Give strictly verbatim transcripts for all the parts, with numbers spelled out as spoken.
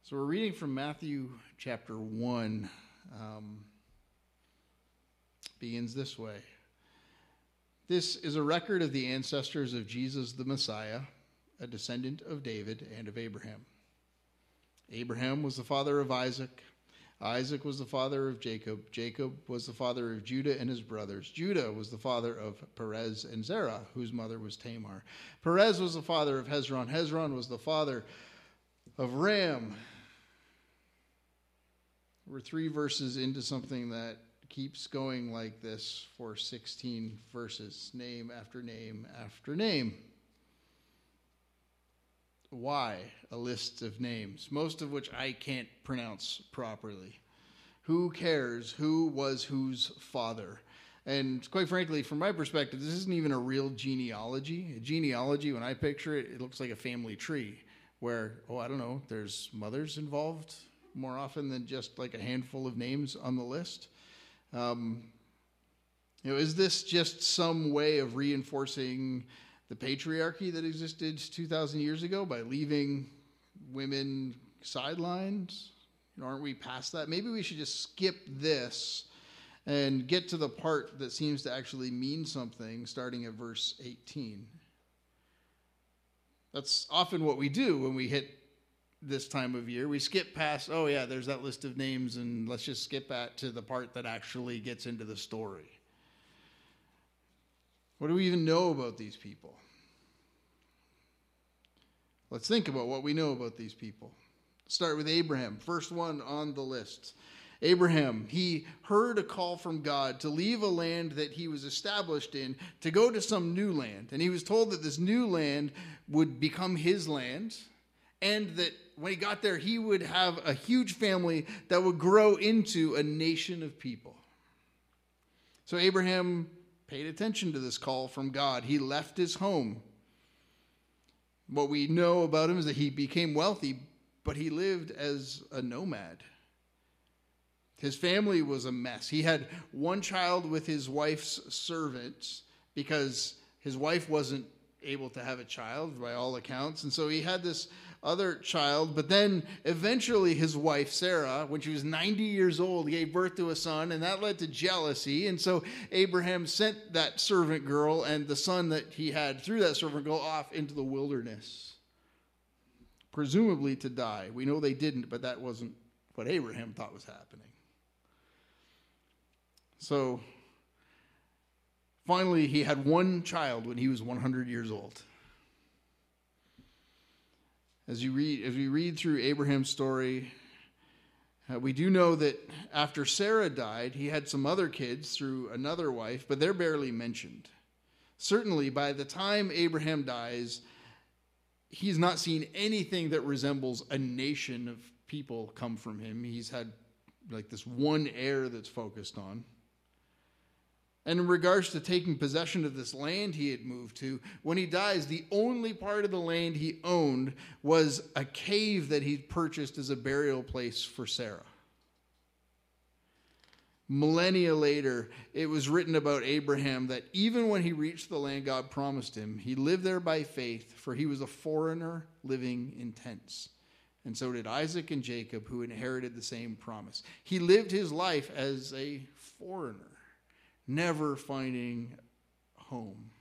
So we're reading from Matthew chapter one. Um, begins this way. This is a record of the ancestors of Jesus the Messiah, a descendant of David and of Abraham. Abraham was the father of Isaac. Isaac was the father of Jacob. Jacob was the father of Judah and his brothers. Judah was the father of Perez and Zerah, whose mother was Tamar. Perez was the father of Hezron. Hezron was the father of Ram. We're three verses into something that keeps going like this for sixteen verses, name after name after name. Why a list of names, most of which I can't pronounce properly? Who cares who was whose father? And quite frankly, from my perspective, this isn't even a real genealogy. A genealogy, when I picture it, it looks like a family tree where, oh, I don't know, there's mothers involved more often than just like a handful of names on the list. Um, you know, is this just some way of reinforcing the patriarchy that existed two thousand years ago by leaving women sidelined? You know, aren't we past that? Maybe we should just skip this and get to the part that seems to actually mean something, starting at verse eighteen. That's often what we do when we hit this time of year. We skip past, oh yeah, there's that list of names, and let's just skip at to the part that actually gets into the story. What do we even know about these people? Let's think about what we know about these people. Start with Abraham, first one on the list. Abraham, he heard a call from God to leave a land that he was established in to go to some new land. And he was told that this new land would become his land, and that when he got there, he would have a huge family that would grow into a nation of people. So Abraham paid attention to this call from God. He left his home. What we know about him is that he became wealthy, but he lived as a nomad. His family was a mess. He had one child with his wife's servant because his wife wasn't able to have a child by all accounts. And so he had this other child, but then eventually his wife Sarah, when she was ninety years old, gave birth to a son, and that led to jealousy. And so Abraham sent that servant girl and the son that he had through that servant girl off into the wilderness, presumably to die. We know they didn't, but that wasn't what Abraham thought was happening. So finally he had one child when he was one hundred years old. As you read, as we read through Abraham's story, uh, we do know that after Sarah died, he had some other kids through another wife, but they're barely mentioned. Certainly, by the time Abraham dies, he's not seen anything that resembles a nation of people come from him. He's had like this one heir that's focused on. And in regards to taking possession of this land he had moved to, when he dies, the only part of the land he owned was a cave that he'd purchased as a burial place for Sarah. Millennia later, it was written about Abraham that even when he reached the land God promised him, he lived there by faith, for he was a foreigner living in tents. And so did Isaac and Jacob, who inherited the same promise. He lived his life as a foreigner, never finding home.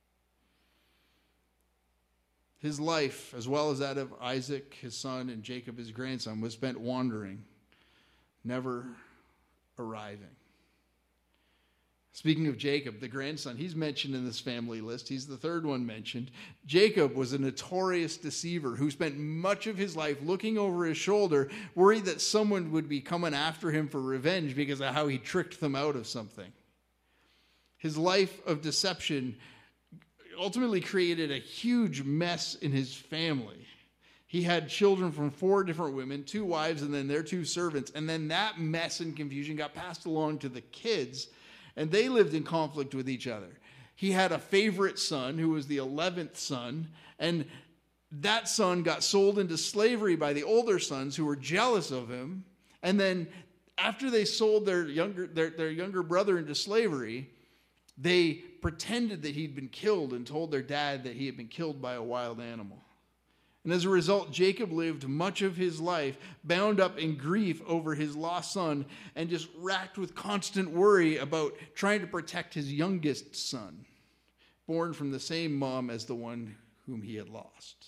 His life, as well as that of Isaac, his son, and Jacob, his grandson, was spent wandering, never arriving. Speaking of Jacob, the grandson, he's mentioned in this family list. He's the third one mentioned. Jacob was a notorious deceiver who spent much of his life looking over his shoulder, worried that someone would be coming after him for revenge because of how he tricked them out of something. His life of deception ultimately created a huge mess in his family. He had children from four different women, two wives, and then their two servants. And then that mess and confusion got passed along to the kids, and they lived in conflict with each other. He had a favorite son who was the eleventh son, and that son got sold into slavery by the older sons who were jealous of him. And then after they sold their younger, their, their younger brother into slavery, they pretended that he'd been killed and told their dad that he had been killed by a wild animal. And as a result, Jacob lived much of his life bound up in grief over his lost son and just racked with constant worry about trying to protect his youngest son, born from the same mom as the one whom he had lost.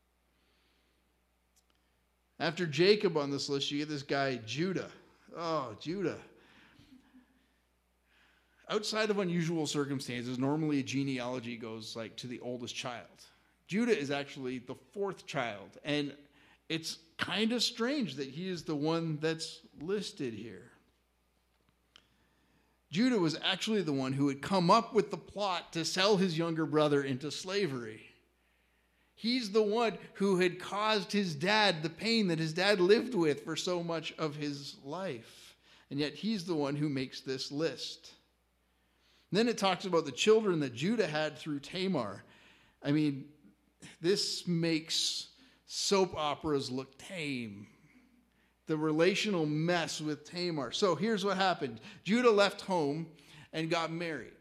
After Jacob on this list, you get this guy, Judah. Oh, Judah. Outside of unusual circumstances, normally a genealogy goes like to the oldest child. Judah is actually the fourth child, and it's kind of strange that he is the one that's listed here. Judah was actually the one who had come up with the plot to sell his younger brother into slavery. He's the one who had caused his dad the pain that his dad lived with for so much of his life. And yet he's the one who makes this list. And then it talks about the children that Judah had through Tamar. I mean, this makes soap operas look tame. The relational mess with Tamar. So here's what happened. Judah left home and got married.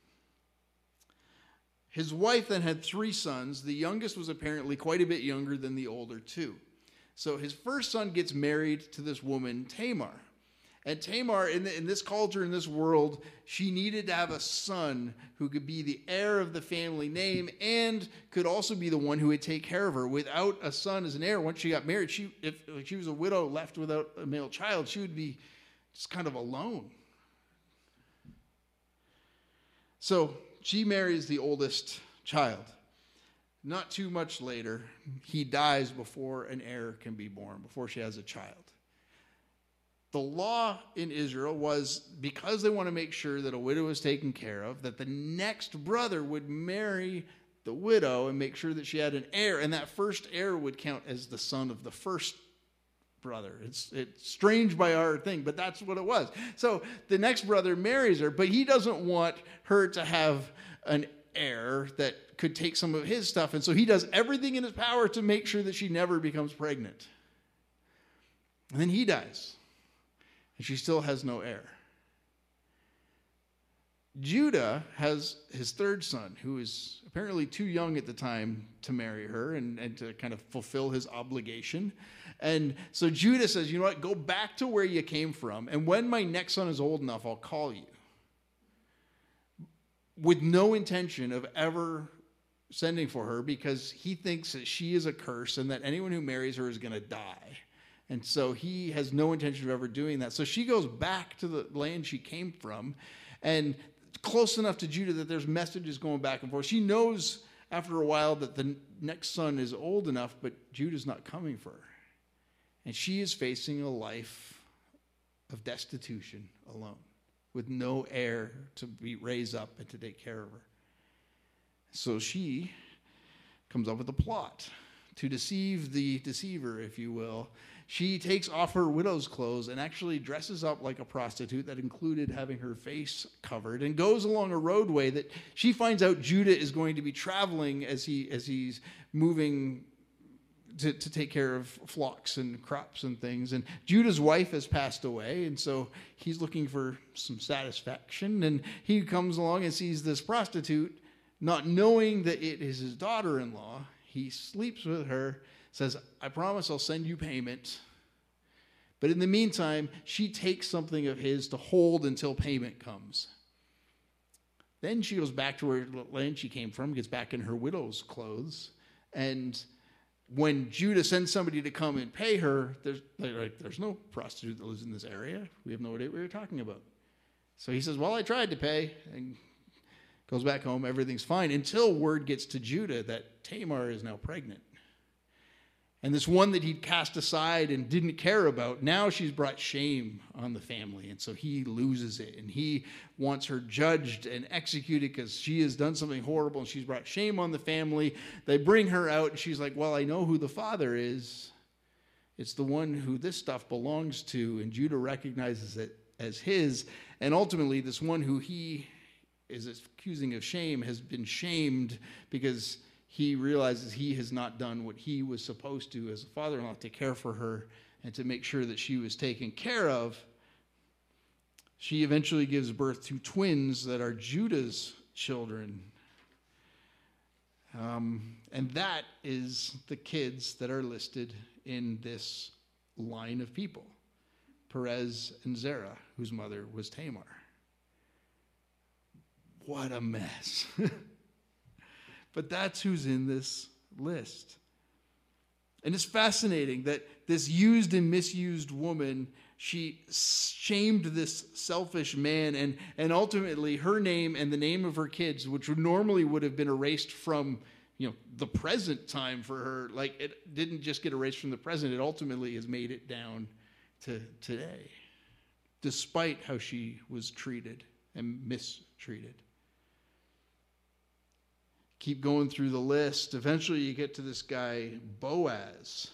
His wife then had three sons. The youngest was apparently quite a bit younger than the older two. So his first son gets married to this woman, Tamar. And Tamar, in, the, in this culture, in this world, she needed to have a son who could be the heir of the family name and could also be the one who would take care of her. Without a son as an heir, once she got married, she, if, if she was a widow left without a male child, she would be just kind of alone. So she marries the oldest child. Not too much later, he dies before an heir can be born, before she has a child. The law in Israel was, because they want to make sure that a widow is taken care of, that the next brother would marry the widow and make sure that she had an heir, and that first heir would count as the son of the first brother. It's, it's strange by our thing, but that's what it was. So the next brother marries her, but he doesn't want her to have an heir that could take some of his stuff, and so he does everything in his power to make sure that she never becomes pregnant. And then he dies. And she still has no heir. Judah has his third son, who is apparently too young at the time to marry her and, and to kind of fulfill his obligation. And so Judah says, you know what, go back to where you came from, and when my next son is old enough, I'll call you. With no intention of ever sending for her, because he thinks that she is a curse and that anyone who marries her is going to die. And so he has no intention of ever doing that. So she goes back to the land she came from, and close enough to Judah that there's messages going back and forth. She knows after a while that the next son is old enough, but Judah's not coming for her. And she is facing a life of destitution alone, with no heir to be raised up and to take care of her. So she comes up with a plot to deceive the deceiver, if you will. She takes off her widow's clothes and actually dresses up like a prostitute that included having her face covered, and goes along a roadway that she finds out Judah is going to be traveling as he as he's moving to, to take care of flocks and crops and things. And Judah's wife has passed away, and so he's looking for some satisfaction, and he comes along and sees this prostitute, not knowing that it is his daughter-in-law. He sleeps with her, says, I promise I'll send you payment. But in the meantime, she takes something of his to hold until payment comes. Then she goes back to where land she came from, gets back in her widow's clothes. And when Judah sends somebody to come and pay her, there's, like, there's no prostitute that lives in this area. We have no idea what you're talking about. So he says, well, I tried to pay. And goes back home, everything's fine, until word gets to Judah that Tamar is now pregnant. And this one that he'd cast aside and didn't care about, now she's brought shame on the family. And so he loses it. And he wants her judged and executed because she has done something horrible and she's brought shame on the family. They bring her out and she's like, well, I know who the father is. It's the one who this stuff belongs to. And Judah recognizes it as his. And ultimately, this one who he is accusing of shame has been shamed because he realizes he has not done what he was supposed to as a father-in-law, to care for her and to make sure that she was taken care of. She eventually gives birth to twins that are Judah's children. Um, And that is the kids that are listed in this line of people. Perez and Zerah, whose mother was Tamar. What a mess. But that's who's in this list. And it's fascinating that this used and misused woman, she shamed this selfish man, and, and ultimately her name and the name of her kids, which would normally would have been erased from, you know, the present time for her, like it didn't just get erased from the present, it ultimately has made it down to today, despite how she was treated and mistreated. Keep going through the list. Eventually you get to this guy, Boaz.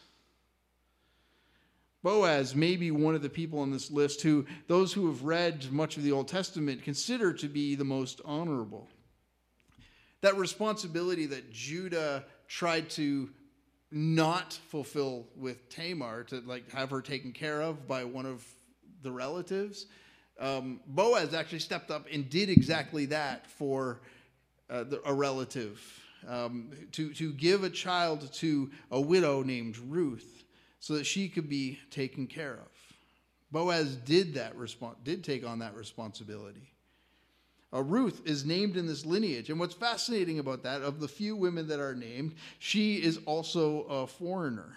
Boaz may be one of the people on this list who those who have read much of the Old Testament consider to be the most honorable. That responsibility that Judah tried to not fulfill with Tamar, to like have her taken care of by one of the relatives, um, Boaz actually stepped up and did exactly that for uh, the, a relative, um, to, to give a child to a widow named Ruth so that she could be taken care of. Boaz did that respons- did take on that responsibility. Uh, Ruth is named in this lineage. And what's fascinating about that, of the few women that are named, she is also a foreigner.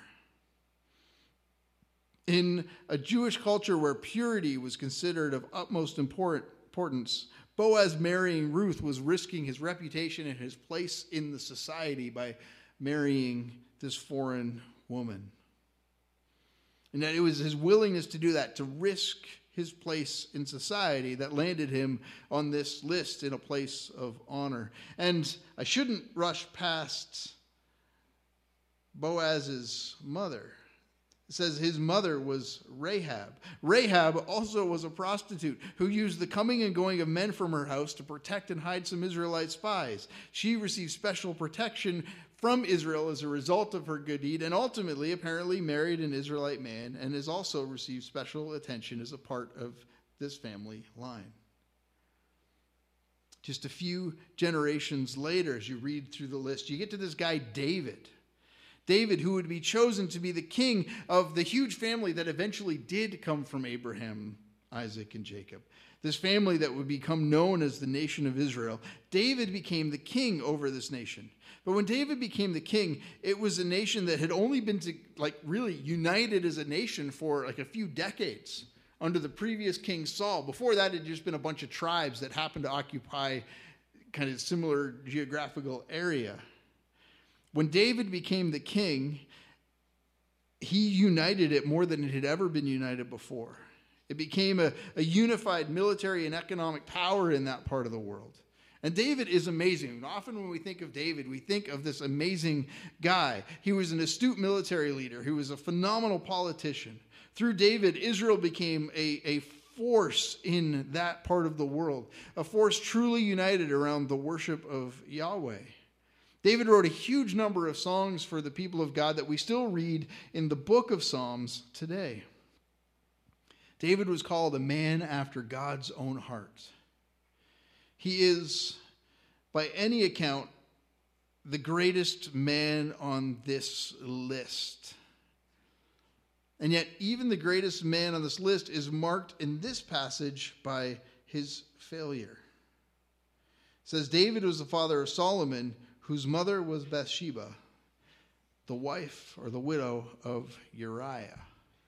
In a Jewish culture where purity was considered of utmost importance, Boaz marrying Ruth was risking his reputation and his place in the society by marrying this foreign woman. And that it was his willingness to do that, to risk his place in society, that landed him on this list in a place of honor. And I shouldn't rush past Boaz's mother. It says his mother was Rahab. Rahab also was a prostitute who used the coming and going of men from her house to protect and hide some Israelite spies. She received special protection from Israel as a result of her good deed, and ultimately apparently married an Israelite man, and has also received special attention as a part of this family line. Just a few generations later, as you read through the list, you get to this guy David. David, who would be chosen to be the king of the huge family that eventually did come from Abraham, Isaac, and Jacob. This family that would become known as the nation of Israel. David became the king over this nation. But when David became the king, it was a nation that had only been to, like really united as a nation for like a few decades under the previous king Saul. Before that, it had just been a bunch of tribes that happened to occupy kind of similar geographical area. When David became the king, he united it more than it had ever been united before. It became a, a unified military and economic power in that part of the world. And David is amazing. Often when we think of David, we think of this amazing guy. He was an astute military leader. He was a phenomenal politician. Through David, Israel became a, a force in that part of the world, a force truly united around the worship of Yahweh. David wrote a huge number of songs for the people of God that we still read in the book of Psalms today. David was called a man after God's own heart. He is, by any account, the greatest man on this list. And yet, even the greatest man on this list is marked in this passage by his failure. It says, David was the father of Solomon, whose mother was Bathsheba, the wife or the widow of Uriah.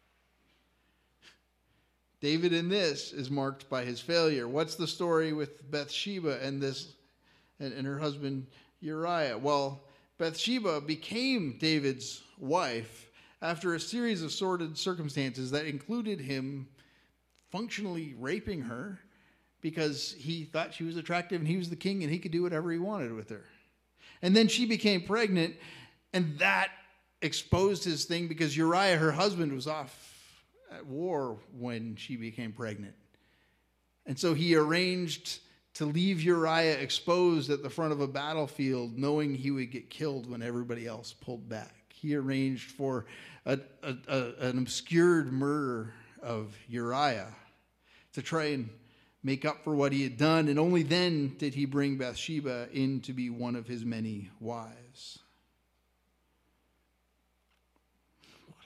David in this is marked by his failure. What's the story with Bathsheba and this and, and her husband Uriah? Well, Bathsheba became David's wife after a series of sordid circumstances that included him functionally raping her because he thought she was attractive and he was the king and he could do whatever he wanted with her. And then she became pregnant, and that exposed his thing because Uriah, her husband, was off at war when she became pregnant. And so he arranged to leave Uriah exposed at the front of a battlefield, knowing he would get killed when everybody else pulled back. He arranged for a, a, a, an obscured murder of Uriah to try and make up for what he had done, and only then did he bring Bathsheba in to be one of his many wives.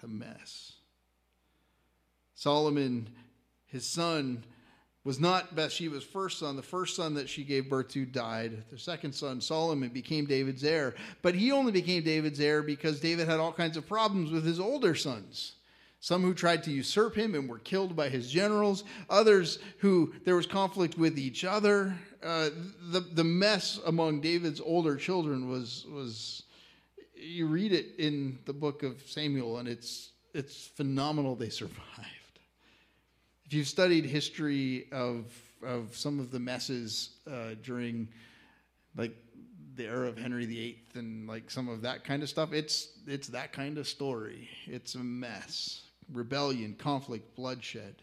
a mess. Solomon, his son, was not Bathsheba's first son. The first son that she gave birth to died. The second son, Solomon, became David's heir. But he only became David's heir because David had all kinds of problems with his older sons. Some who tried to usurp him and were killed by his generals. Others who there was conflict with each other. Uh, the, the mess among David's older children was, was, you read it in the book of Samuel, and it's, it's phenomenal they survived. If you've studied history of of some of the messes uh, during like the era of Henry the Eighth and like some of that kind of stuff, it's it's that kind of story. It's a mess. Rebellion, conflict, bloodshed.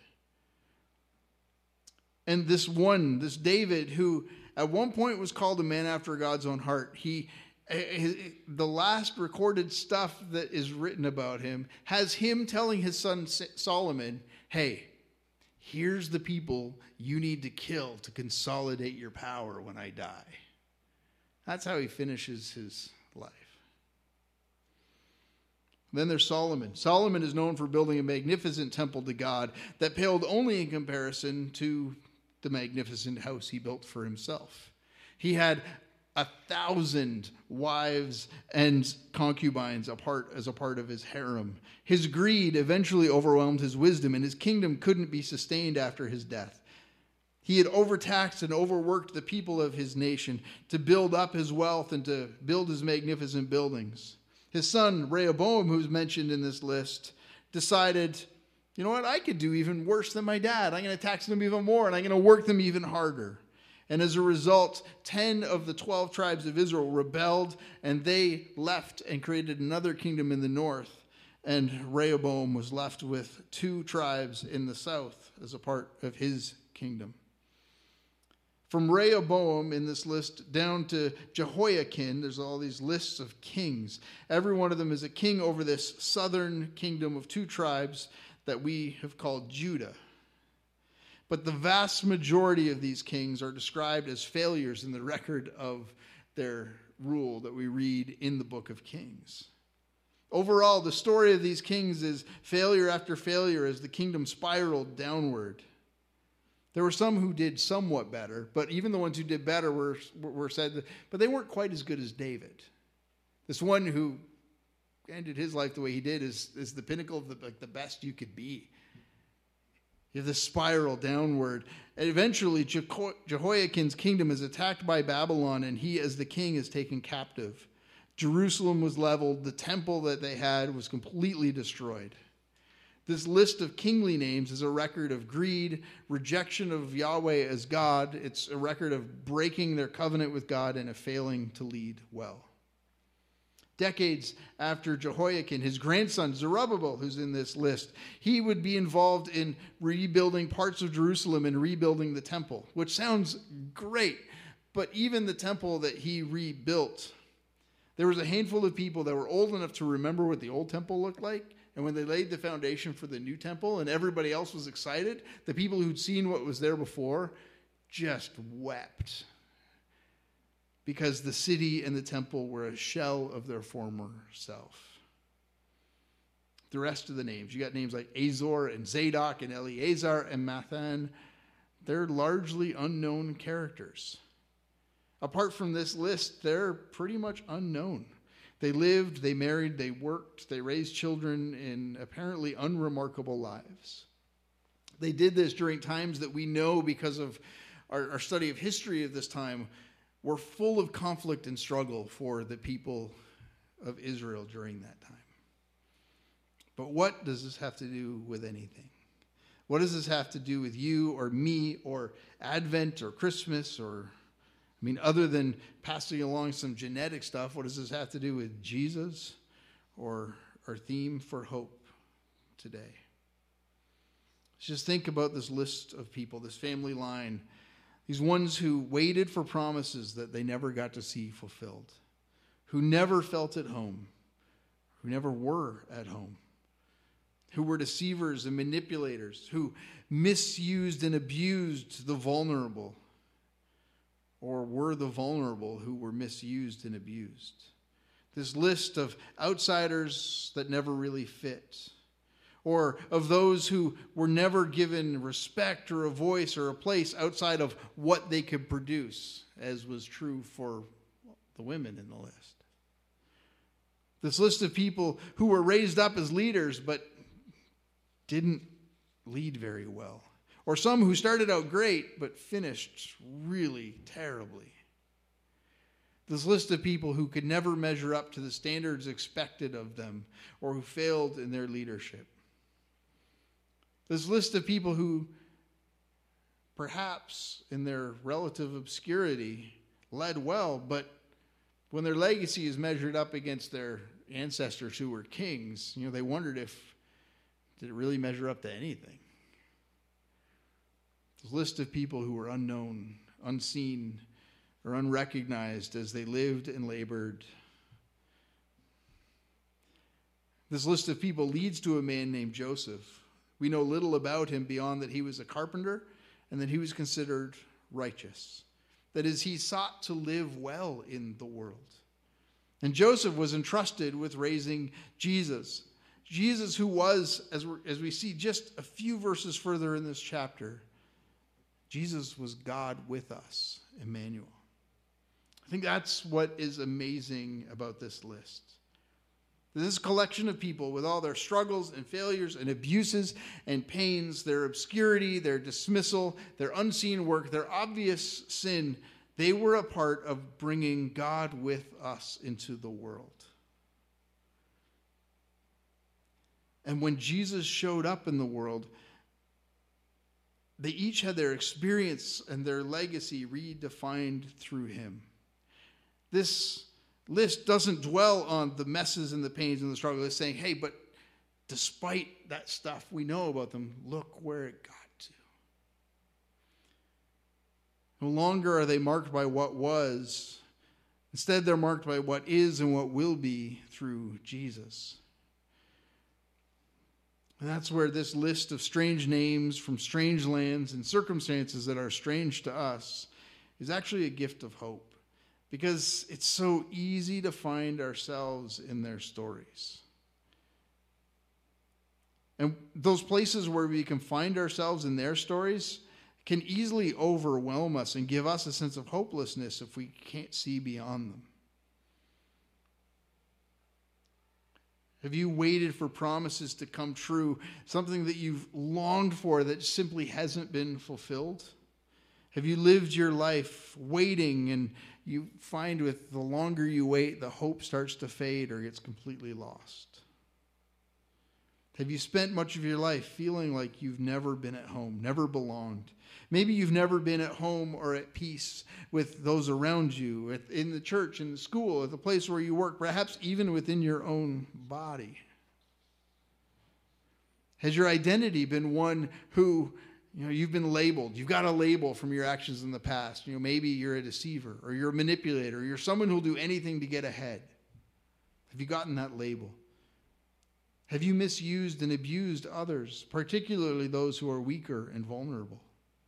And this one, this David, who at one point was called a man after God's own heart, he his, the last recorded stuff that is written about him has him telling his son Solomon, hey, here's the people you need to kill to consolidate your power when I die. That's how he finishes his life. Then there's Solomon. Solomon is known for building a magnificent temple to God that paled only in comparison to the magnificent house he built for himself. He had a thousand wives and concubines a part, as a part of his harem. His greed eventually overwhelmed his wisdom, and his kingdom couldn't be sustained after his death. He had overtaxed and overworked the people of his nation to build up his wealth and to build his magnificent buildings. His son, Rehoboam, who's mentioned in this list, decided, you know what, I could do even worse than my dad. I'm going to tax them even more, and I'm going to work them even harder. And as a result, ten of the twelve tribes of Israel rebelled, and they left and created another kingdom in the north. And Rehoboam was left with two tribes in the south as a part of his kingdom. From Rehoboam in this list down to Jehoiakim, there's all these lists of kings. Every one of them is a king over this southern kingdom of two tribes that we have called Judah. But the vast majority of these kings are described as failures in the record of their rule that we read in the book of Kings. Overall, the story of these kings is failure after failure as the kingdom spiraled downward. There were some who did somewhat better, but even the ones who did better were, were said, that, but they weren't quite as good as David. This one who ended his life the way he did is, is the pinnacle of the, like the best you could be. You have this spiral downward. And eventually, Jeho- Jehoiakim's kingdom is attacked by Babylon, and he, as the king, is taken captive. Jerusalem was leveled. The temple that they had was completely destroyed. This list of kingly names is a record of greed, rejection of Yahweh as God. It's a record of breaking their covenant with God and a failing to lead well. Decades after Jehoiakim, his grandson Zerubbabel, who's in this list, he would be involved in rebuilding parts of Jerusalem and rebuilding the temple, which sounds great. But even the temple that he rebuilt, there was a handful of people that were old enough to remember what the old temple looked like. And when they laid the foundation for the new temple and everybody else was excited, the people who'd seen what was there before just wept. Because the city and the temple were a shell of their former self. The rest of the names, you got names like Azor and Zadok and Eleazar and Mathan. They're largely unknown characters. Apart from this list, they're pretty much unknown. They lived, they married, they worked, they raised children in apparently unremarkable lives. They did this during times that we know because of our, our study of history of this time were full of conflict and struggle for the people of Israel during that time. But what does this have to do with anything? What does this have to do with you or me or Advent or Christmas or, I mean, other than passing along some genetic stuff, what does this have to do with Jesus or our theme for hope today? Let's just think about this list of people, this family line. These ones who waited for promises that they never got to see fulfilled, who never felt at home, who never were at home, who were deceivers and manipulators, who misused and abused the vulnerable, or were the vulnerable who were misused and abused. This list of outsiders that never really fit, or of those who were never given respect or a voice or a place outside of what they could produce, as was true for the women in the list. This list of people who were raised up as leaders but didn't lead very well, or some who started out great but finished really terribly. This list of people who could never measure up to the standards expected of them, or who failed in their leadership. This list of people who, perhaps in their relative obscurity, led well, but when their legacy is measured up against their ancestors who were kings, you know, they wondered if, did it really measure up to anything? This list of people who were unknown, unseen, or unrecognized as they lived and labored. This list of people leads to a man named Joseph. We know little about him beyond that he was a carpenter and that he was considered righteous. That is, he sought to live well in the world. And Joseph was entrusted with raising Jesus. Jesus, who was, as, we're, as we see just a few verses further in this chapter, Jesus was God with us, Emmanuel. I think that's what is amazing about this list. This collection of people, with all their struggles and failures and abuses and pains, their obscurity, their dismissal, their unseen work, their obvious sin, they were a part of bringing God with us into the world. And when Jesus showed up in the world, they each had their experience and their legacy redefined through him. This list doesn't dwell on the messes and the pains and the struggle. It's saying, hey, but despite that stuff we know about them, look where it got to. No longer are they marked by what was. Instead, they're marked by what is and what will be through Jesus. And that's where this list of strange names from strange lands and circumstances that are strange to us is actually a gift of hope. Because it's so easy to find ourselves in their stories. And those places where we can find ourselves in their stories can easily overwhelm us and give us a sense of hopelessness if we can't see beyond them. Have you waited for promises to come true, something that you've longed for that simply hasn't been fulfilled? Have you lived your life waiting, and you find with the longer you wait, the hope starts to fade or gets completely lost? Have you spent much of your life feeling like you've never been at home, never belonged? Maybe you've never been at home or at peace with those around you, in the church, in the school, at the place where you work, perhaps even within your own body. Has your identity been one who, you know, you've been labeled? You've got a label from your actions in the past. You know, maybe you're a deceiver, or you're a manipulator, or you're someone who'll do anything to get ahead. Have you gotten that label? Have you misused and abused others, particularly those who are weaker and vulnerable?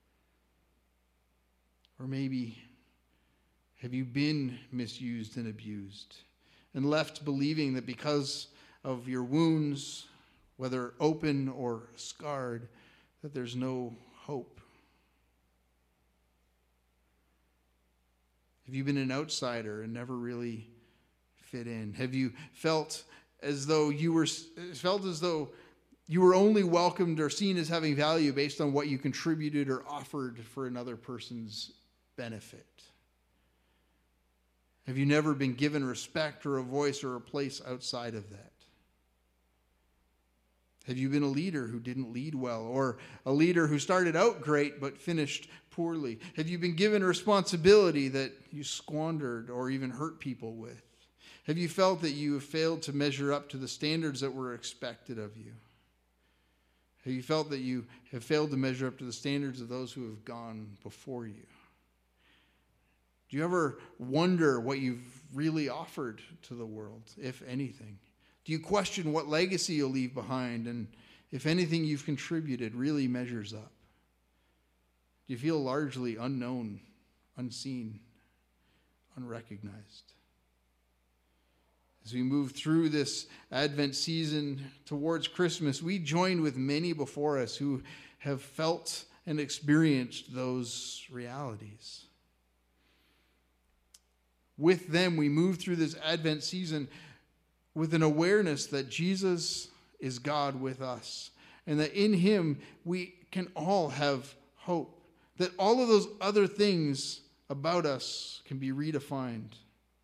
Or maybe have you been misused and abused and left believing that because of your wounds, whether open or scarred, that there's no hope? Have you been an outsider and never really fit in? Have you felt as though you were felt as though you were only welcomed or seen as having value based on what you contributed or offered for another person's benefit? Have you never been given respect or a voice or a place outside of that? Have you been a leader who didn't lead well, or a leader who started out great but finished poorly? Have you been given responsibility that you squandered or even hurt people with? Have you felt that you have failed to measure up to the standards that were expected of you? Have you felt that you have failed to measure up to the standards of those who have gone before you? Do you ever wonder what you've really offered to the world, if anything? Do you question what legacy you'll leave behind, and if anything you've contributed really measures up? Do you feel largely unknown, unseen, unrecognized? As we move through this Advent season towards Christmas, we join with many before us who have felt and experienced those realities. With them, we move through this Advent season with an awareness that Jesus is God with us, and that in him we can all have hope, that all of those other things about us can be redefined.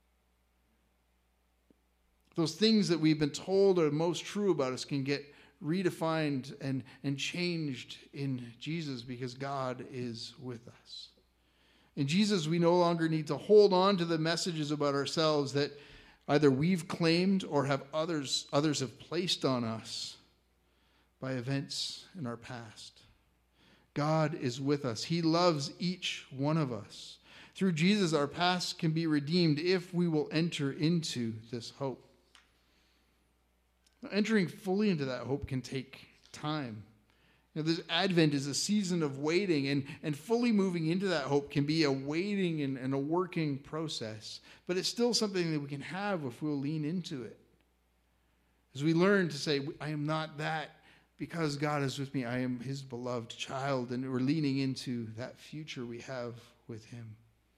Those things that we've been told are most true about us can get redefined and, and changed in Jesus because God is with us. In Jesus, we no longer need to hold on to the messages about ourselves that either we've claimed or have others, others have placed on us by events in our past. God is with us. He loves each one of us. Through Jesus, our past can be redeemed if we will enter into this hope. Entering fully into that hope can take time. You know, this Advent is a season of waiting, and, and fully moving into that hope can be a waiting and, and a working process. But it's still something that we can have if we'll lean into it. As we learn to say, I am not that because God is with me. I am his beloved child, and we're leaning into that future we have with him.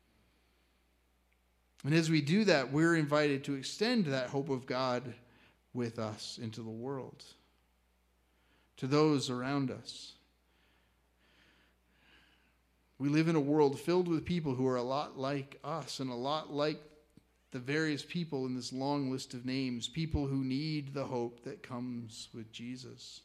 And as we do that, we're invited to extend that hope of God with us into the world, to those around us. We live in a world filled with people who are a lot like us and a lot like the various people in this long list of names, people who need the hope that comes with Jesus.